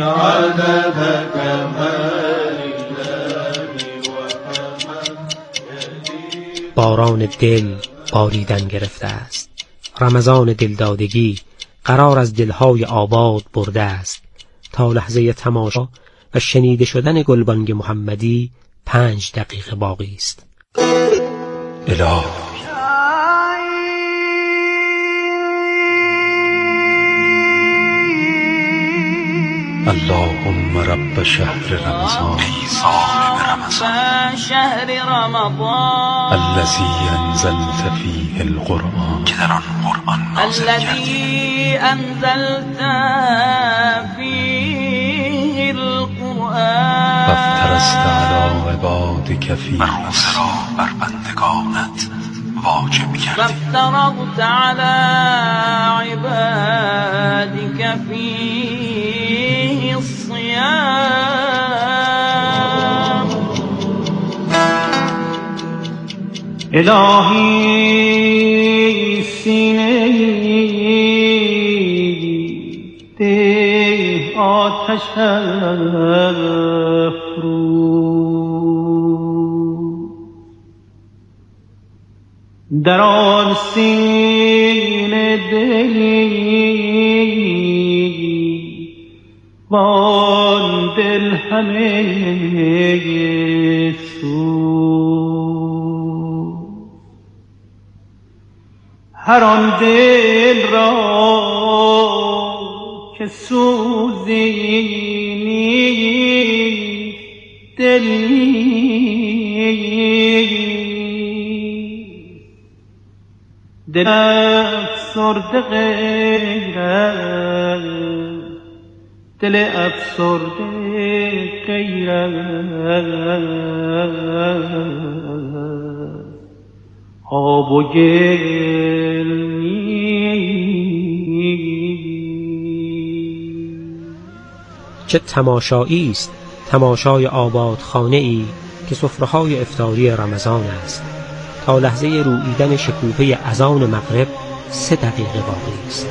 عدد كمال الله وكمال. باران دل باریدن گرفته است، رمضان دلدادگی قرار از دلهای آباد برده است. تا لحظه تماشا و شنیده شدن گلبانگ محمدی 5 دقیقه باقی است. الهی اللهم رب شهر رمضان، ای صاحب رمضان، شهر رمضان الذي انزلت فيه القرآن، که در آن قرآن نازل کردی، الذي انزلت فيه القرآن، وافترست على عبادك فيه، و روزه را بر بندگانت واجب کردی، وافترضت على عبادك فيه الصيام. الهی سینه ده آتش افروز، در آن سینه دلی وان دل همه سوز، هر آن دل را که سوزی نیست، دل افسرده غیرت، دل افسرده غیرت، آب و گل چه تماشایی است تماشای آبادخانه ای که سفره‌های افطاری رمضان است. تا لحظه روییدن شکوفه اذان مغرب 3 دقیقه باقی است.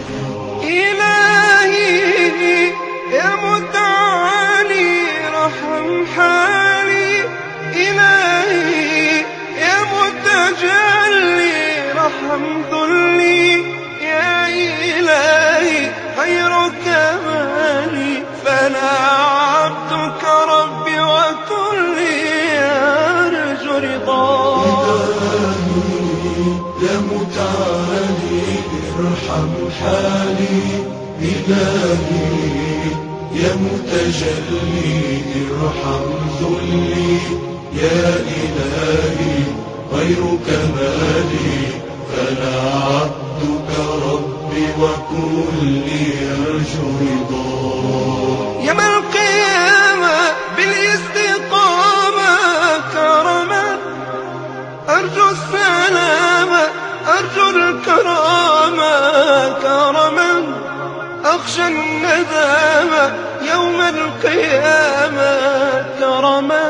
إلهي يا متعالي رحم حالي، إلهي يا متجلي رحم ذلي، يا إلهي خير كمالي، فأنا عبدك ربي وكلي أرجو رضاك. يا متعالي ارحم حالي، إلهي يا متجلي ارحم ذلي، يا إلهي غير كمالي، فأنا عبدك ربي وكلي أرجو رضاك. يوم القيامة بالاستقامة كرما، أرجو السلامة أرجو الكرامة كرما، أخشى الندامة يوم القيامة كرما،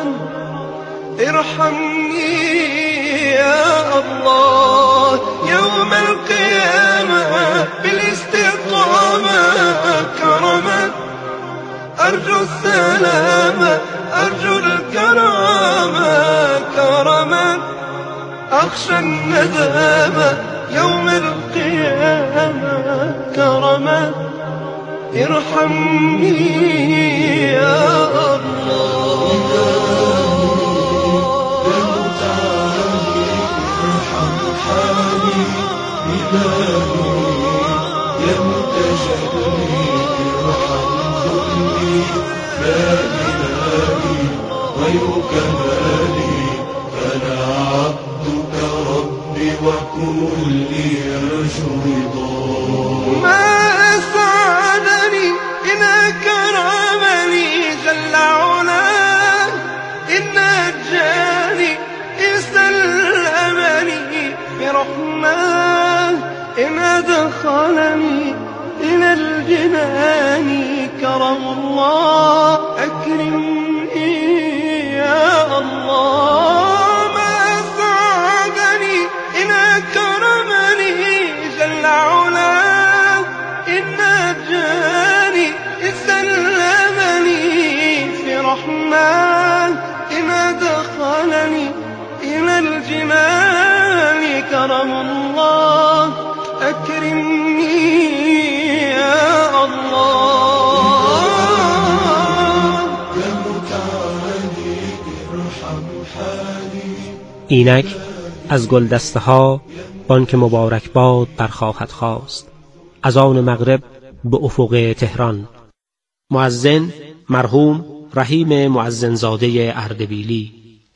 ارحمني يا الله يوم القيامة بالاستقامة كرما، أرجو السلامة أرجو الكرامة كرما، أخشى الندامة يوم القيامة كرما، ارحمني يا الله. يا متعالي ارحم حالي، إلهي يا متجلي ارحم ذلي، لا إلهي غير كمالي، فأنا عبدك ربي وكلي أرجو رضاك. ما أسعدني إن أكرمني جل علاه، إن نجاني إن سلمني برحماه، إن أدخلني إلى الجنان كرم الله، أكرمني يا الله. ما أسعدني إن أكرمني جل علاه، إن نجاني إن سلمني الجمال كرم الله أكرمني يا الله يا متعالي ارحم حالي. اینک از گلدسته ها بانک مبارک باد برخواهد خواست از آن مغرب به افق تهران. مؤذن مرحوم رحیم مؤذنزاده اردبیلی.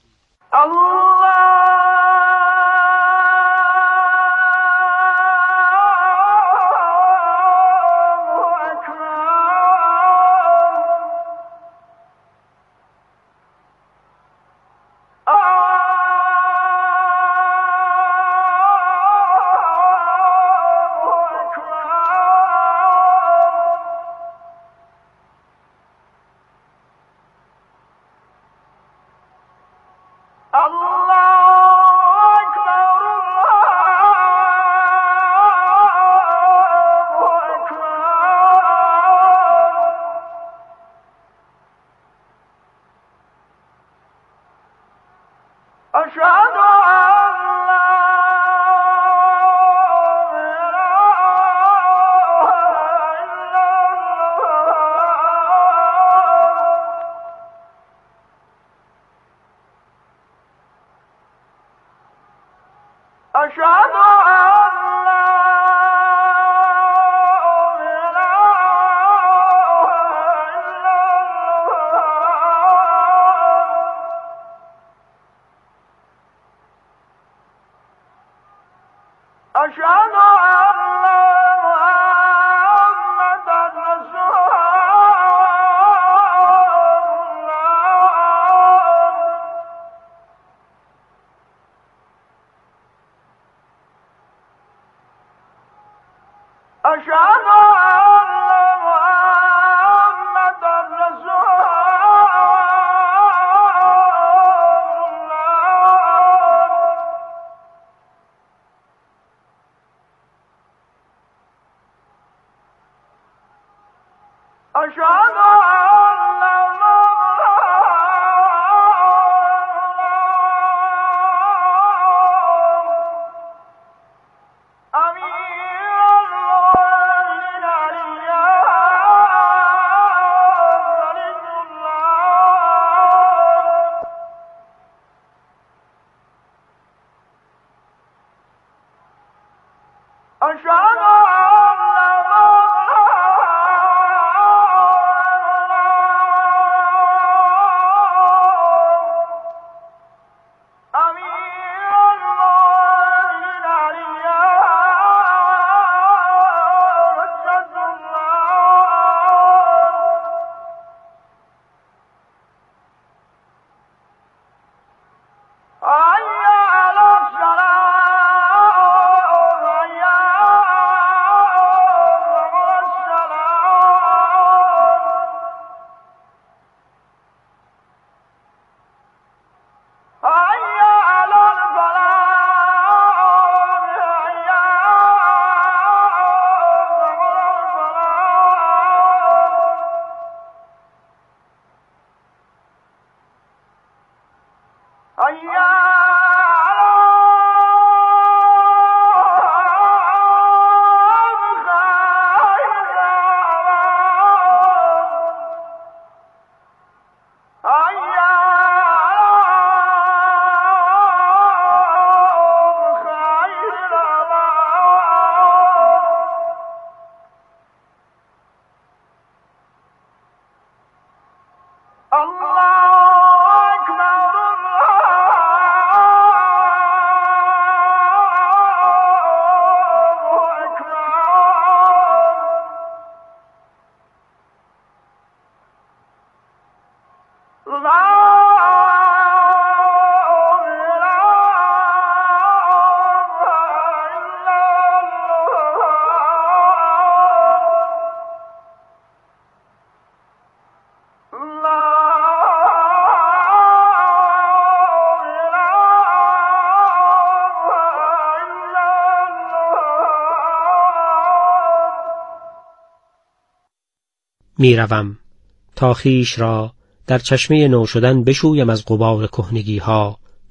میروم تا خویش را در چشمه نو شدن بشویم از غبار کهنگی ها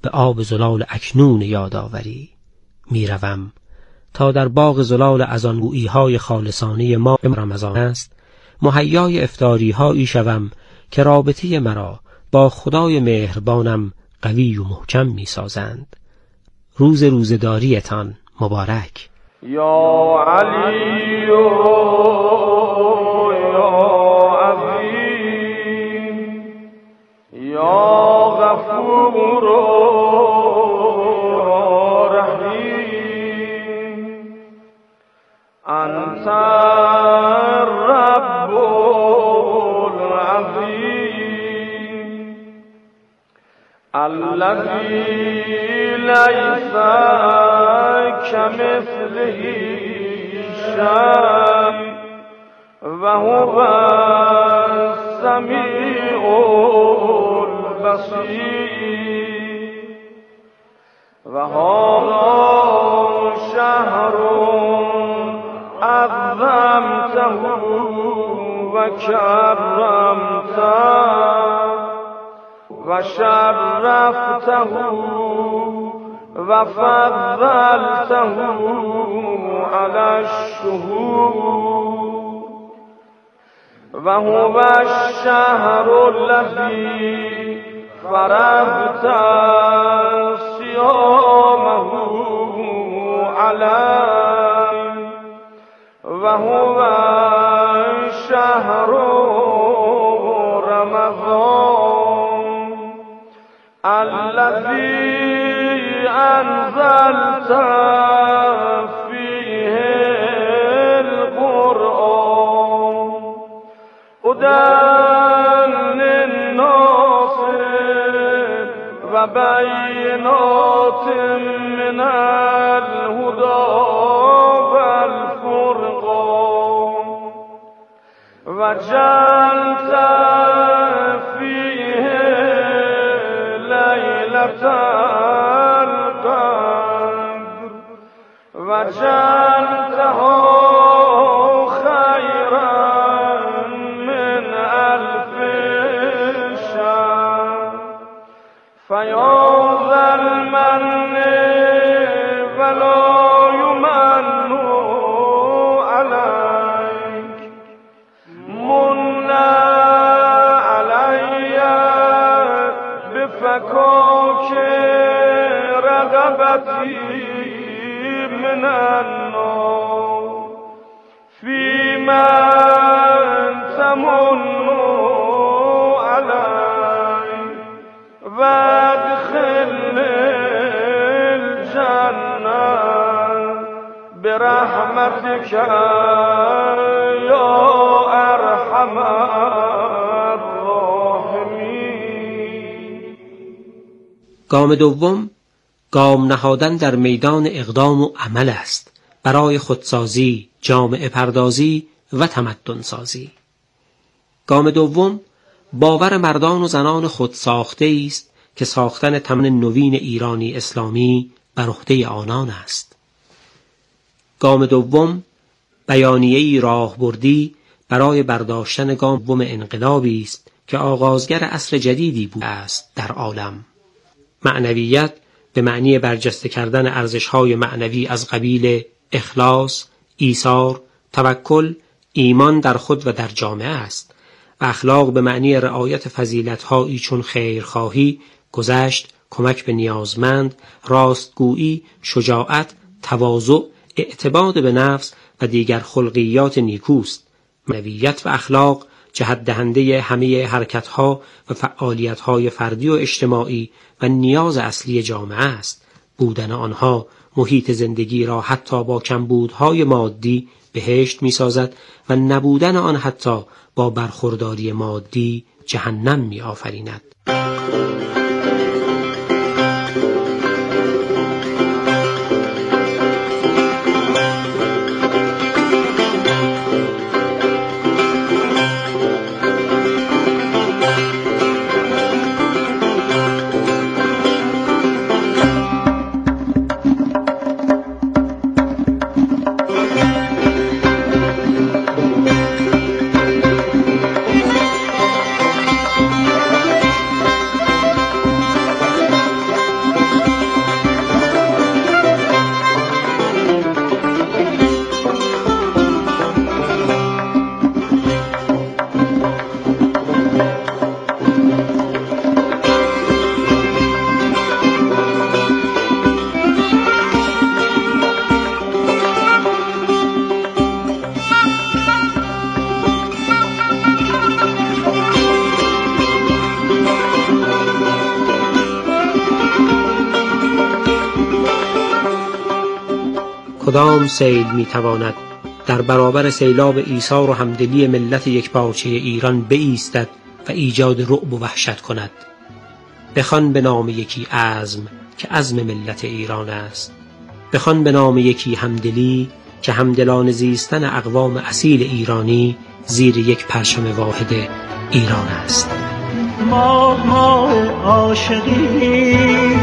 به آب زلال اکنون یادآوری. میروم تا در باغ زلال از آن گویی‌های خالصانه ما رمضان است مهیای افطاری‌هایی شوم که رابطه مرا با خدای مهربانم قوی و محکم می‌سازند. روز روزداریتان مبارک. یا علی یا عظیم یا غفور رحیم انت الرب العظیم الذی لیس كمثله شيء وهو السميع البصير وهذا شهر عظمته وكرمته وشرفته وفضلته على الشهور وهو الشهر الذي فرضت صيامه عليه وهو شهر رمضان الذي أنزلت فيه القرآن هدى للناس وبينات من الهدى والفرقان وجعلت فيه ليلة وجعلته خيرا من ألف شهر فيا ذا المن ولا يمن عليك من علي بفكاك رغبتي من النار فيما تمن علي وادخل الجنة برحمتك يا أرحم الراحمين. گام دوم گام نهادن در میدان اقدام و عمل است برای خودسازی، جامعه پردازی و تمدن سازی. گام دوم باور مردان و زنان خودساخته است که ساختن تمدن نوین ایرانی اسلامی بر عهده آنان است. گام دوم بیانیه‌ای راهبردی برای برداشتن گام دوم انقلابی است که آغازگر عصر جدیدی بوده است در عالم. معنویت به معنی برجسته کردن ارزش‌های معنوی از قبیل اخلاص، ایثار، توکل، ایمان در خود و در جامعه است و اخلاق به معنی رعایت فضیلت‌هایی چون خیرخواهی، گذشت، کمک به نیازمند، راستگویی، شجاعت، تواضع، اعتماد به نفس و دیگر خلقیات نیکوست. معنویت و اخلاق جهت دهنده همه حرکت‌ها و فعالیت‌های فردی و اجتماعی و نیاز اصلی جامعه است. بودن آنها محیط زندگی را حتی با کمبودهای مادی بهشت می‌سازد و نبودن آن حتی با برخورداری مادی جهنم می‌آفریند. کدام سیل میتواند در برابر سیلاب ایثار و همدلی ملت یکپارچه ایران بایستد و ایجاد رعب و وحشت کند؟ بخوان به نام یکی عزم که عزم ملت ایران است. بخوان به نام یکی همدلی که همدلان زیستن اقوام اصیل ایرانی زیر یک پرچم واحد ایران است. ماه عاشقی،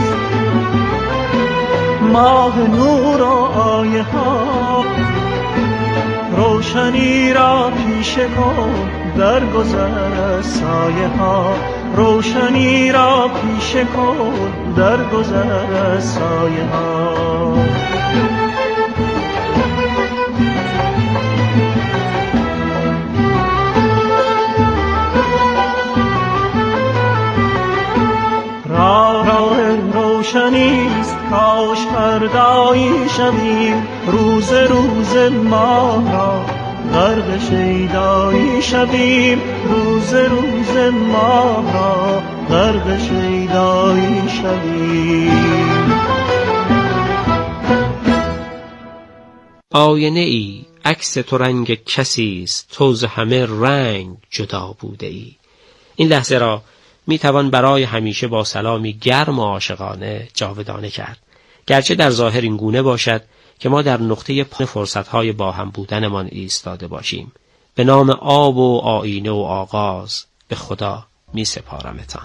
ماه نور و آیه ها، روشنی را پیشه کن در گذر سایه ها، روشنی را پیشه کن در گذر سایه ها. راه روشنیست کاش فردایی شویم، روز روز ماه را غرق شیدایی شویم، روز روز ماه را غرق شیدایی شویم. آینه ای عکس تو رنگ کسی است، تو ز همه رنگ جدا بوده ای. این لحظه را می توان برای همیشه با سلامی گرم و عاشقانه جاودانه کرد، گرچه در ظاهر این گونه باشد که ما در نقطه پایان فرصت‌های با هم بودنمان ایستاده باشیم. به نام آب و آینه و آغاز به خدا می سپارمتان.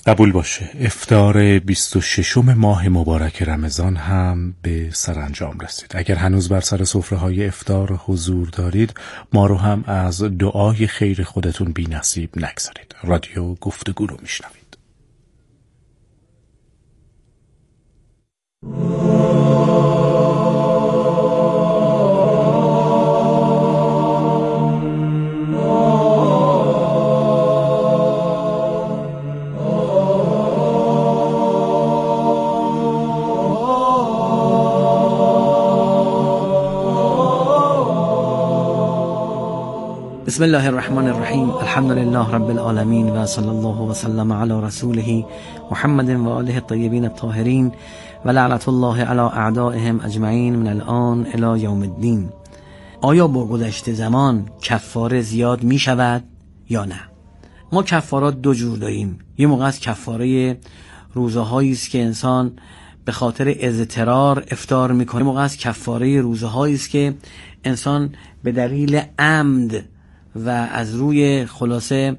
قبول باشه افطار 26 ماه مبارک رمضان هم به سرانجام رسید. اگر هنوز بر سر سفره‌های افطار حضور دارید، ما رو هم از دعای خیر خودتون بی نصیب نگذارید. رادیو گفتگو رو میشنوید. بسم الله الرحمن الرحیم. الحمد لله رب العالمین و صلی الله و سلم علی رسوله محمد و آله الطیبین الطاهرین و لعنت الله علی اعدائهم اجمعین من الان الی یوم الدین. آیا با گذشت زمان کفاره زیاد می شود یا نه؟ ما کفارات دو جور داریم. یه موقع از کفاره روزهایی است که انسان به خاطر اضطرار افطار میکنه. یه موقع از کفاره روزهایی است که انسان به دلیل عمد و از روی خلاصه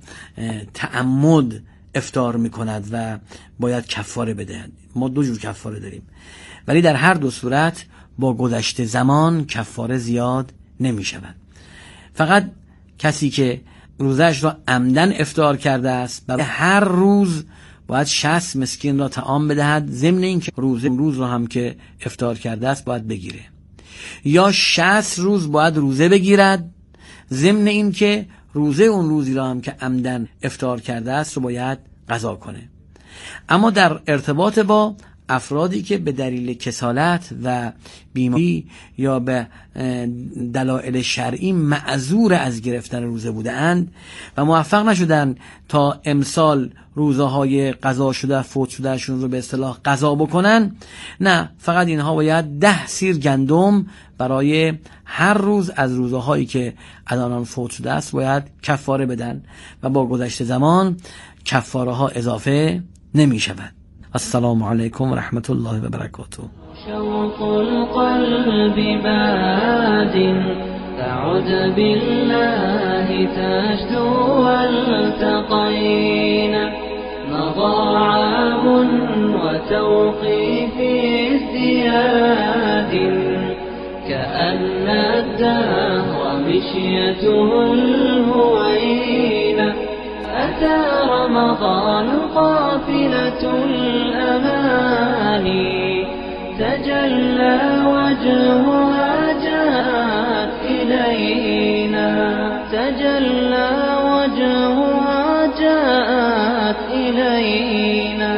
تعمد افطار میکند و باید کفاره بدهد. ما دو جور کفاره داریم، ولی در هر دو صورت با گذشت زمان کفاره زیاد نمی شود. فقط کسی که روزش را عمدن افطار کرده است برای هر روز باید 60 مسکین را طعام بدهد، ضمن اینکه روز را هم که افطار کرده است باید بگیره، یا 60 روز باید روزه بگیرد، ضمن این که روزه اون روزی را هم که عمدن افطار کرده است رو باید قضا کنه. اما در ارتباط با افرادی که به دلیل کسالت و بیماری یا به دلایل شرعی معذور از گرفتن روزه بودند و موفق نشدند تا امسال روزهای قضا شده فوت شدهشون رو به اصطلاح قضا بکنن، نه، فقط اینها باید 10 سیر گندم برای هر روز از روزهایی که از آنان فوت شده است باید کفاره بدن و با گذشت زمان کفاره ها اضافه نمی شود. السلام علیکم و رحمت الله و برکاته. شوق القلب باد تعد بالله تجدو والتقينا مضى عام وتوقيف ازدياد كأن الدهر مشيته الهوينة أتى رمضان قافلة الأماني تجلى وجهها جاءت إلينا تجلى وجهها جاءت إلينا.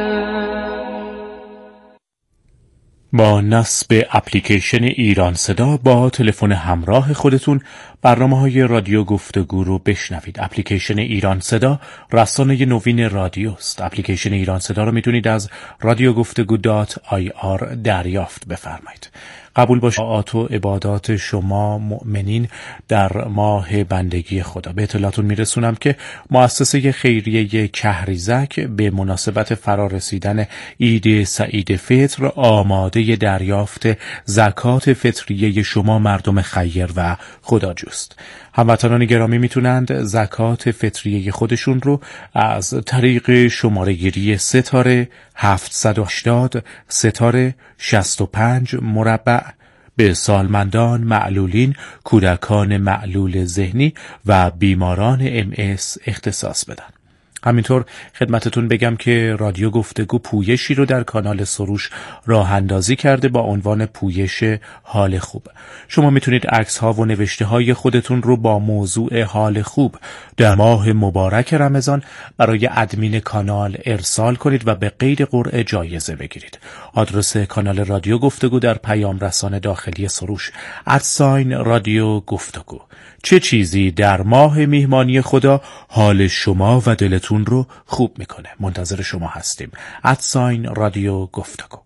با نصب اپلیکیشن ایران صدا با تلفن همراه خودتون برنامه‌های رادیو گفتگو رو بشنوید. اپلیکیشن ایران صدا رسانه نوین رادیوست. اپلیکیشن ایران صدا رو میتونید از radiogoftego.ir دریافت بفرمایید. قبول باشه طاعات و عبادات شما مؤمنین در ماه بندگی خدا. به اطلاعتون میرسونم که مؤسسه خیریه کهریزک به مناسبت فرارسیدن عید سعید فطر آماده دریافت زکات فطریه شما مردم خیر و خداجوست. هموطنان گرامی میتونند زکات فطریه خودشون رو از طریق شماره گیری ستاره 780 ستاره 65 مربع به سالمندان، معلولین، کودکان معلول ذهنی و بیماران MS اختصاص بدن. همینطور خدمتتون بگم که رادیو گفتگو پویشی رو در کانال سروش راه اندازی کرده با عنوان پویش حال خوب. شما میتونید عکس ها و نوشته های خودتون رو با موضوع حال خوب در ماه مبارک رمضان برای ادمین کانال ارسال کنید و به قید قرعه جایزه بگیرید. آدرس کانال رادیو گفتگو در پیام رسان داخلی سروش @رادیو گفتگو. چه چیزی در ماه میهمانی خدا حال شما و دلتون رو خوب میکنه؟ منتظر شما هستیم. رادیو گفتگو.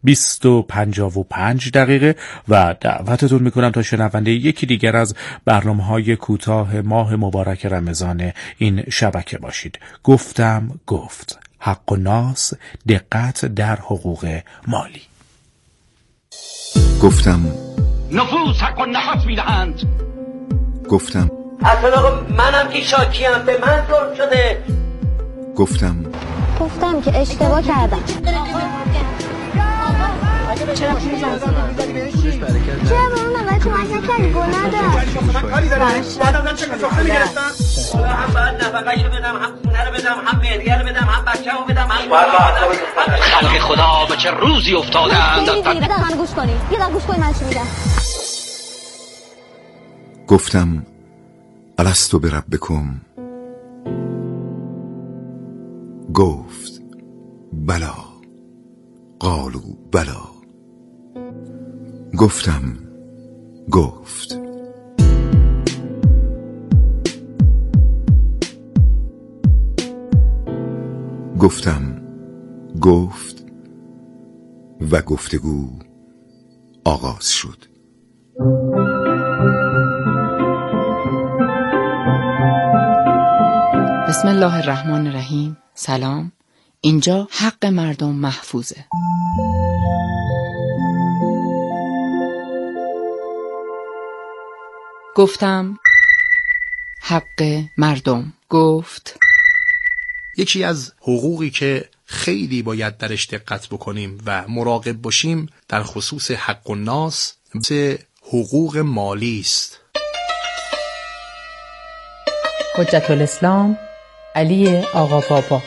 20:55 دقیقه و دعوتتون میکنم تا شنونده یکی دیگر از برنامه‌های کوتاه ماه مبارک رمضان این شبکه باشید. گفتم گفت، حق و ناس، دقت در حقوق مالی. گفتم نفوس حق و نفس میدهند. گفتم اصلا آقا منم که شاکیم، به من ظلم شده. گفتم گفتم که اشتباه کردم. چرا به اون نوبت کمک نکردی؟ گناه داشت. کاری داره. بعدم چه سفره میگرفتن؟ هم باید نفقه‌شو بدم، هم خونه رو بدم، هم مهریه رو بدم، هم بچه‌مو بدم، هم خلق خدا به چه روزی افتادند. یه دقیقه گوش کنی. یه دقیقه گوش کنی من چی میگم. گفتم الستو بربکم. گفت بلا. قالوا بلا. گفتم گفت. گفتم گفت و گفتگو آغاز شد. بسم الله الرحمن الرحیم. سلام. اینجا حق مردم محفوظه. گفتم حق مردم. گفت یکی از حقوقی که خیلی باید درش دقت بکنیم و مراقب باشیم در خصوص حق الناس حقوق مالی است. حجت الاسلام علی آقا بابا.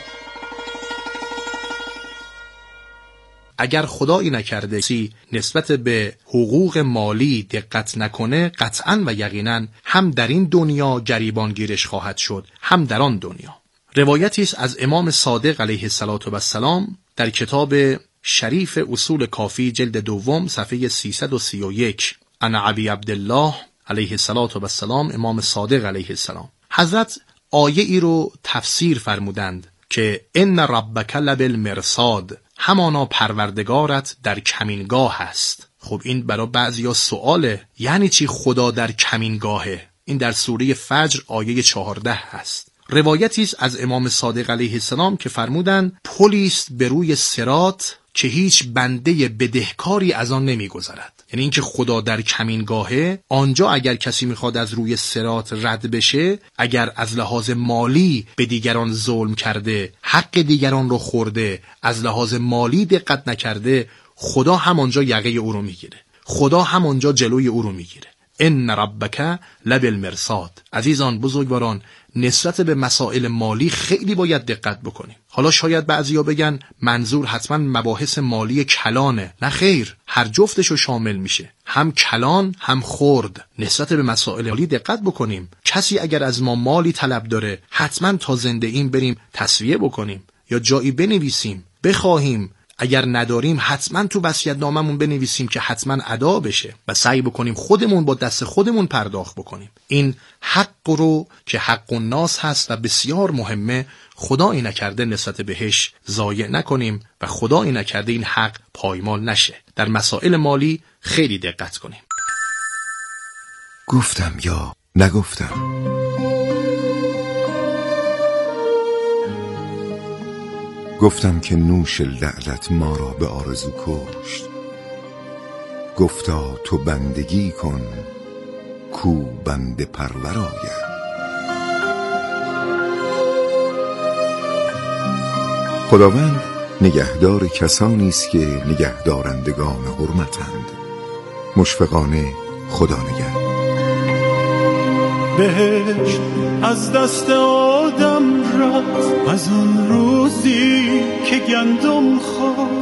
اگر خدایی نکرده کسی نسبت به حقوق مالی دقت نکنه، قطعاً و یقیناً هم در این دنیا گریبان گیرش خواهد شد، هم در آن دنیا. روایتی است از امام صادق علیه السلام در کتاب شریف اصول کافی جلد دوم صفحه 331 عن ابی عبدالله علیه السلام امام صادق علیه السلام. حضرت آیه ای رو تفسیر فرمودند که ان ربک لبالمرصاد، همانا پروردگارت در کمینگاه است. خب این برای بعضیا سواله، یعنی چی خدا در کمینگاهه؟ این در سوره فجر آیه 14 هست. روایتی است از امام صادق علیه السلام که فرمودند پلی است به روی صراط که هیچ بنده بدهکاری از آن نمیگذرد. یعنی اینکه خدا در کمینگاهه، آنجا اگر کسی میخواد از روی صراط رد بشه، اگر از لحاظ مالی به دیگران ظلم کرده، حق دیگران رو خورده، از لحاظ مالی دقت نکرده، خدا همانجا یقه او رو میگیره، خدا همانجا جلوی او رو میگیره. ان ربک لبالمرصاد. عزیزان بزرگواران، نسبت به مسائل مالی خیلی باید دقت بکنیم. حالا شاید بعضیا بگن منظور حتما مباحث مالی کلانه. نه خیر، هر جفتشو شامل میشه، هم کلان هم خرد. نسبت به مسائل مالی دقت بکنیم. کسی اگر از ما مالی طلب داره، حتما تا زنده ایم بریم تسویه بکنیم یا جایی بنویسیم بخواهیم. اگر نداریم حتما تو وصیت‌ناممون بنویسیم که حتما ادا بشه و سعی بکنیم خودمون با دست خودمون پرداخت بکنیم. این حق رو که حق الناس هست و بسیار مهمه، خدایی نکرده نسبت بهش ضایع نکنیم و خدایی نکرده این حق پایمال نشه. در مسائل مالی خیلی دقت کنیم. گفتم یا نگفتم. گفتم که نوش لعلت ما را به آرزو کشت. گفتا تو بندگی کن کو بنده پرور آید. خداوند نگهدار کسانی است که نگهدارندگان حرمتند. مشفقانه خدا نگهدار. بهشت از دست آدم رفت از اون روزی که گندم خورد.